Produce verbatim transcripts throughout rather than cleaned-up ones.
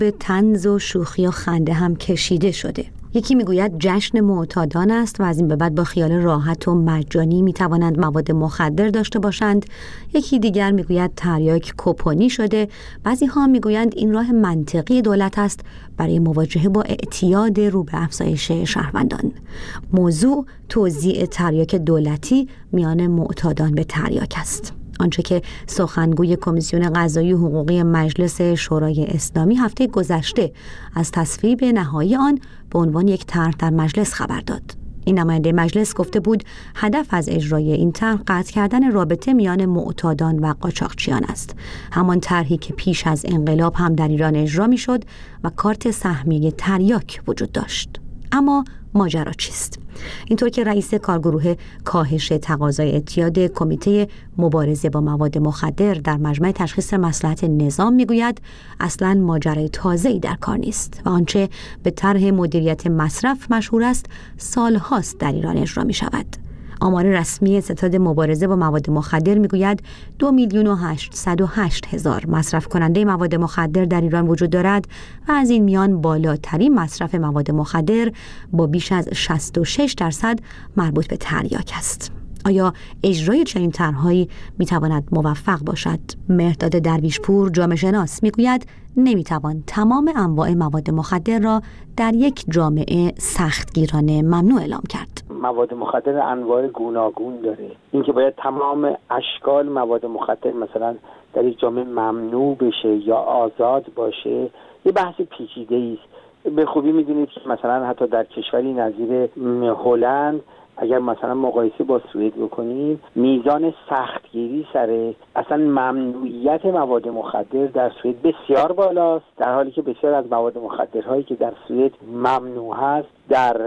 به طنز و شوخی و خنده هم کشیده شده. یکی میگوید جشن معتادان است و از این به بعد با خیال راحت و مجانی میتوانند مواد مخدر داشته باشند. یکی دیگر میگوید تریاک کوپونی شده. بعضی ها میگویند این راه منطقی دولت است برای مواجهه با اعتیاد رو به افزایش شهروندان. موضوع توزیع تریاک دولتی میان معتادان به تریاک است. آنچه که سخنگوی کمیسیون قضایی حقوقی مجلس شورای اسلامی هفته گذشته از تصویب نهایی آن به عنوان یک طرح در مجلس خبر داد. این نماینده مجلس گفته بود هدف از اجرای این طرح قطع کردن رابطه میان معتادان و قاچاقچیان است. همان طرحی که پیش از انقلاب هم در ایران اجرا میشد و کارت سهمیه تریاک وجود داشت. اما ماجرا چیست؟ اینطور که رئیس کارگروه کاهش تقاضای اعتیاد کمیته مبارزه با مواد مخدر در مجمع تشخیص مصلحت نظام میگوید اصلاً ماجرای تازه‌ای در کار نیست و آنچه به طرح مدیریت مصرف مشهور است سالهاست در ایران اجرا می شود. آمار رسمی ستاد مبارزه با مواد مخدر میگوید دو میلیون و هشتصد و هشت هزار مصرف کننده مواد مخدر در ایران وجود دارد و از این میان بالاترین مصرف مواد مخدر با بیش از شصت و شش درصد مربوط به تریاک است. آیا اجرای چنین طرحهایی میتواند موفق باشد؟ مهرداد درویشپور جامعه شناس میگوید نمیتوان تمام انواع مواد مخدر را در یک جامعه سختگیرانه ممنوع اعلام کرد. مواد مخدر انواع گوناگون داره. اینکه باید تمام اشکال مواد مخدر مثلا در یک جامعه ممنوع بشه یا آزاد باشه یه بحث پیچیده است. به خوبی میدونید که مثلا حتی در کشوری نظیر هلند اگر مثلا مقایسه با سوئد بکنیم میزان سختگیری سر اصلا ممنوعیت مواد مخدر در سوئد بسیار بالاست، در حالی که بسیار از مواد مخدرهایی که در سوئد ممنوع هست در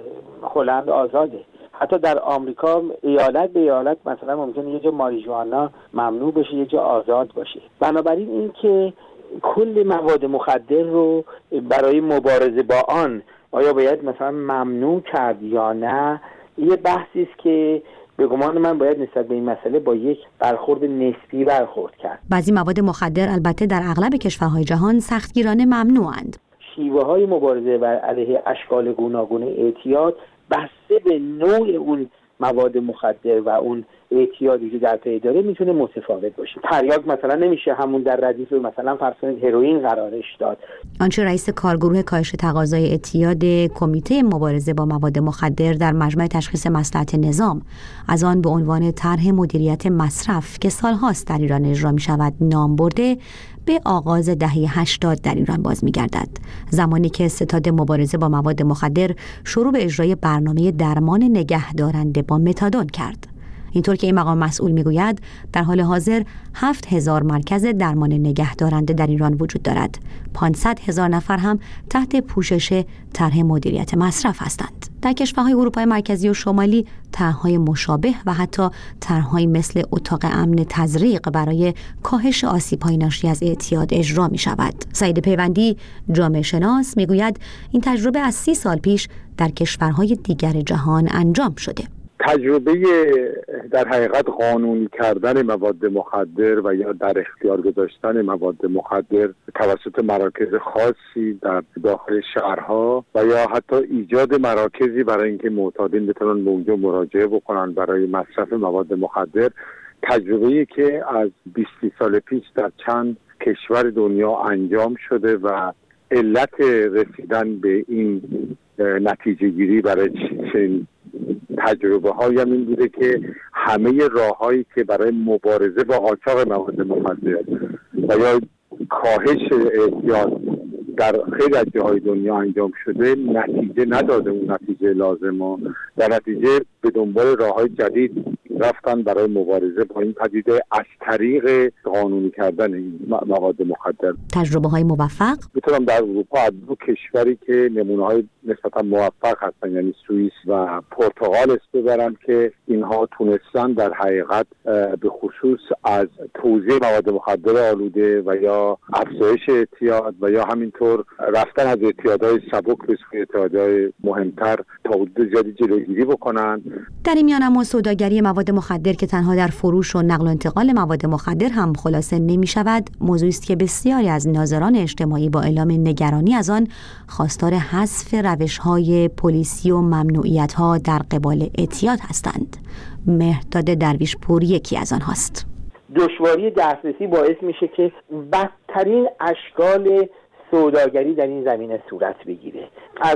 هلند آزاده. حتی در آمریکا ایالت به ایالت مثلا ممکنه یه جا ماریجوانا ممنوع بشه یه جا آزاد باشه. بنابراین این که کل مواد مخدر رو برای مبارزه با آن آیا باید مثلا ممنوع کرد یا نه، یه بحثی است که به گمان من باید نسبت به این مسئله با یک برخورد نسبی برخورد کرد. بعضی مواد مخدر البته در اغلب کشورهای جهان سختگیرانه ممنوعند. شیوه های مبارزه بر علیه اشکال گوناگون اعتیاد بسته به نوع اون مواد مخدر و اون اعتیادی که در پی داره میتونه متفاوت باشه. تریاک مثلا نمیشه همون در ردیف مثلا فرض کنید هروئین قرارش داد. آنچه رئیس کارگروه کاهش تقاضای اعتیاد کمیته مبارزه با مواد مخدر در مجمع تشخیص مصلحت نظام از آن به عنوان طرح مدیریت مصرف که سالهاست در ایران اجرا می شود نام برده به آغاز دهه هشتاد در ایران باز می‌گردد، زمانی که ستاد مبارزه با مواد مخدر شروع به اجرای برنامه درمان نگهدارنده با متادون کرد. اینطور که این مقام مسئول میگوید در حال حاضر هفت هزار مرکز درمان نگهدارنده در ایران وجود دارد. پانصد هزار نفر هم تحت پوشش طرح مدیریت مصرف هستند. در کشورهای اروپای مرکزی و شمالی طرح‌های مشابه و حتی طرح‌هایی مثل اتاق امن تزریق برای کاهش آسیب‌های ناشی از اعتیاد اجرا می‌شود. سعید پیوندی جامعه شناس میگوید این تجربه از سی سال پیش در کشورهای دیگر جهان انجام شده. تجربه در حقیقت قانونی کردن مواد مخدر و یا در اختیار گذاشتن مواد مخدر توسط مراکز خاصی در داخل شهرها و یا حتی ایجاد مراکزی برای اینکه معتادین بتونن به اونجا مراجعه بکنن برای مصرف مواد مخدر، تجربه‌ای که از بیست سال پیش در چند کشور دنیا انجام شده و علت رسیدن به این نتیجه گیری برای چنین تجربه هایی هم این بوده که همه راههایی که برای مبارزه با قاچاق مواد مخدر و یا کاهش اعتیاد در خیلی از جاهای دنیا انجام شده نتیجه نداده اون نتیجه لازم و در نتیجه به دنبال راههای جدید رفتن برای مبارزه با این پدیده از طریق قانونی کردن این مواد مخدر. تجربه های موفق میتونم در اروپا از دو کشوری که نمونه های نسبتا موفق هستن یعنی سوئیس و پرتغال است ببرم که اینها تونستن در حقیقت به خصوص از توزیع مواد مخدر آلوده و یا افزایش اعتیاد و یا همینطور رفتن از اعتیادهای سبک به سوی اعتیادهای مهمتر تا حدود زیادی جلوگیری بکنن. در این میان اما سوداگری مواد مخدر که تنها در فروش و نقل و انتقال مواد مخدر هم خلاصه نمی شود، موضوعی است که بسیاری از ناظران اجتماعی با اعلام نگرانی از آن خواستار حذف روش‌های پلیسی و ممنوعیت‌ها در قبال اعتیاد هستند. مهرداد درویشپور یکی از آنهاست. دشواری دسترسی باعث میشه که بدترین اشکال سوداگری در این زمینه صورت بگیره، از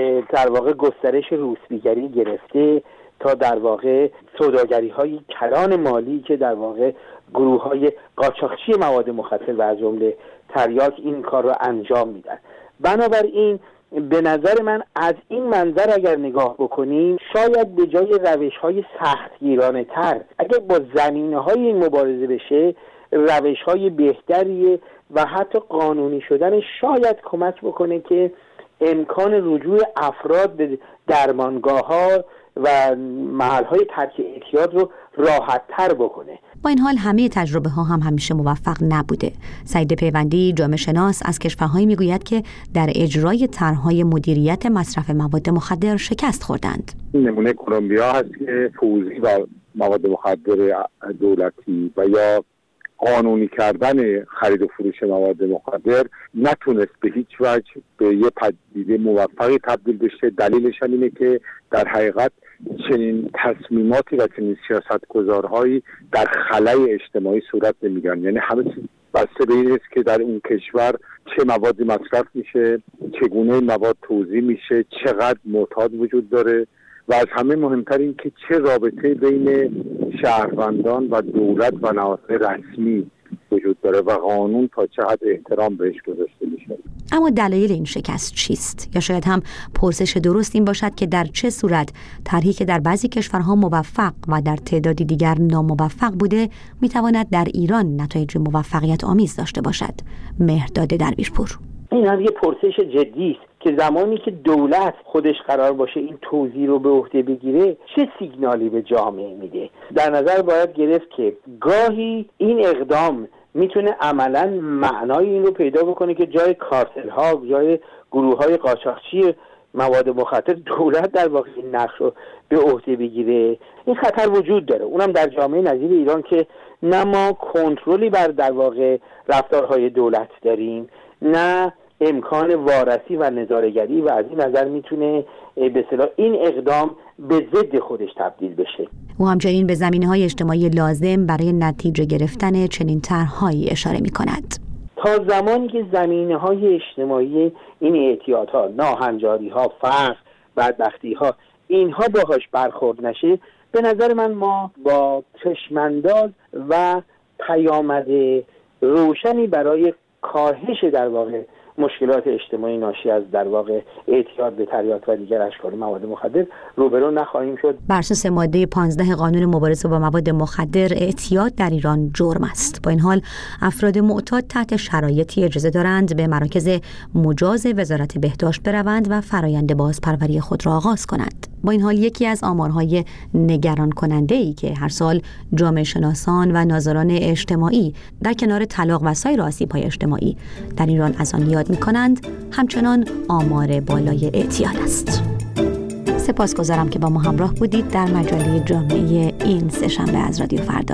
در واقع گسترش روسبیگری گرفته تا در واقع سوداگری های کلان مالی که در واقع گروه های قاچاقچی مواد مخدر و از جمله تریاک این کار رو انجام میدن. بنابراین به نظر من از این منظر اگر نگاه بکنیم، شاید به جای روش های سختگیرانه تر اگر با زمینه های این مبارزه بشه، روش های بهتری و حتی قانونی شدن شاید کمک بکنه که امکان رجوع افراد به درمانگاه ها و محل های ترک اعتیاد رو راحت تر بکنه. با این حال همه تجربه ها هم همیشه موفق نبوده. سعید پیوندی جامعه شناس از کشورهایی میگوید که در اجرای طرح‌های مدیریت مصرف مواد مخدر شکست خوردند. نمونه کلمبیا هست که توزیع و مواد مخدر دولتی و یا قانونی کردن خرید و فروش مواد مخدر نتونست به هیچ وجه به یه پدیده موفقی تبدیل بشه. دلیلش هم اینه که در حقیقت چنین تصمیماتی و چنین سیاستگزارهایی در خلای اجتماعی صورت نمیگیرن. یعنی همه چیز بسته به این است که در اون کشور چه موادی مصرف میشه، چگونه مواد توزیع میشه، چقدر معتاد وجود داره و از همه مهمتر این که چه رابطه بین شهروندان و دولت و نهادهای رسمی وجود داره و قانون تا چه حد احترام بهش گذاشته میشه. اما دلایل این شکست چیست؟ یا شاید هم پرسش درست این باشد که در چه صورت طرحی که در بعضی کشورها موفق و در تعدادی دیگر ناموفق بوده میتواند در ایران نتایج موفقیت آمیز داشته باشد؟ مهرداد درویشپور: این هم یه پرسش جدی است که زمانی که دولت خودش قرار باشه این توزیع رو به عهده بگیره چه سیگنالی به جامعه میده. در نظر باید گرفت که گاهی این اقدام میتونه عملاً معنای این رو پیدا بکنه که جای کارتل ها، جای گروه های قاچاقچی مواد مخدر، دولت در واقع این نقش رو به عهده بگیره. این خطر وجود داره، اونم در جامعه نظیر ایران که نه ما کنترلی بر در واقع رفتارهای دولت داریم، نه امکان وارسی و نظاره‌گری و از این نظر میتونه به اصطلاح این اقدام به ضد خودش تبدیل بشه. او همچنین به زمینه‌های اجتماعی لازم برای نتیجه گرفتن چنین طرح‌هایی اشاره می‌کند. تا زمانی که زمینه‌های اجتماعی این اعتیادها، ناهنجاری‌ها، فقر، بدبختی‌ها اینها باهاش برخورد نشه، به نظر من ما با چشم‌انداز و پیامد روشنی برای کاهش در واقع مشکلات اجتماعی ناشی از در واقع اعتیاد به تریاک و دیگر اشکال مواد مخدر روبرو نخواهیم شد. بر اساس ماده پانزده قانون مبارزه با مواد مخدر، اعتیاد در ایران جرم است. با این حال افراد معتاد تحت شرایطی اجازه دارند به مراکز مجاز وزارت بهداشت بروند و فرایند بازپروری خود را آغاز کنند. با این حال یکی از آمارهای نگران کننده ای که هر سال جامعه شناسان و ناظران اجتماعی در کنار طلاق و سایر آسیب‌های اجتماعی در ایران از آن یاد می‌کنند، همچنان آمار بالای اعتیاد است. سپاسگزارم که با ما همراه بودید در مجله جامعه این سه‌شنبه از رادیو فردا.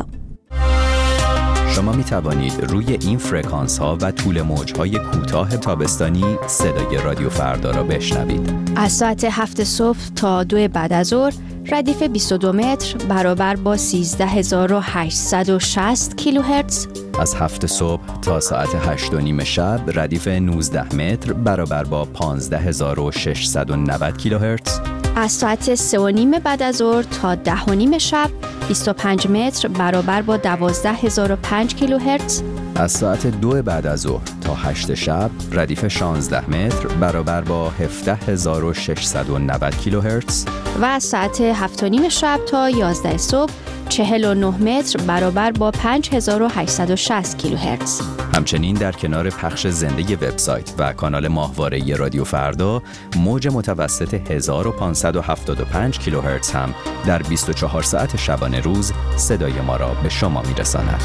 شما می توانید روی این فرکانس ها و طول موج های کوتاه تابستانی صدای رادیو فردا را بشنوید. از ساعت هفت صبح تا دو بعد از ظهر ردیف بیست و دو متر برابر با سیزده هزار و هشتصد و شصت کیلوهرتز. از هفت صبح تا ساعت هشت و نیم شب ردیف نوزده متر برابر با پانزده هزار و ششصد و نود کیلوهرتز. از ساعت سه و نیم بعد از ظهر تا ده و نیم شب بیست و پنج متر برابر با دوازده هزار و پنج کیلوهرتز. از ساعت دو بعد از ظهر تا هشت شب ردیف شانزده متر برابر با هفده هزار و ششصد و نود کیلوهرتز. و از ساعت هفت و نیم شب تا یازده صبح چهل و نه متر برابر با پنج هزار و هشتصد و شصت کیلوهرتز. همچنین در کنار پخش زنده وبسایت و کانال ماهواره رادیو فردا، موج متوسط هزار و پانصد و هفتاد و پنج کیلوهرتز هم در بیست و چهار ساعت شبانه روز صدای ما را به شما میرساند.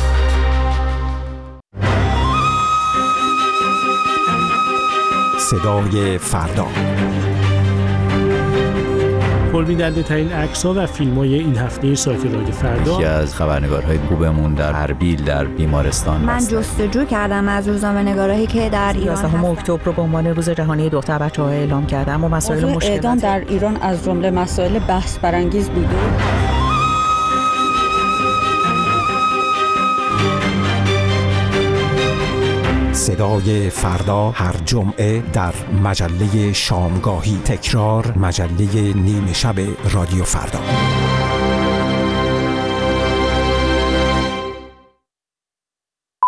صدای فردا، پربیننده ترین عکس‌ها و فیلم‌های این هفته سایت رادیو فردا. یکی از خبرنگارهای خوبمون در اربیل در بیمارستان من جستجو کردم از روزنامه‌نگارایی که در ایران یازدهم اکتبر رو به عنوان روز جهانی دختر بچه‌ها اعلام کردم و مسائل مشکل اعدام در ایران از جمله مسائل بحث برانگیز بوده. صدای فردا هر جمعه در مجله شامگاهی، تکرار مجله نیمه شب رادیو فردا.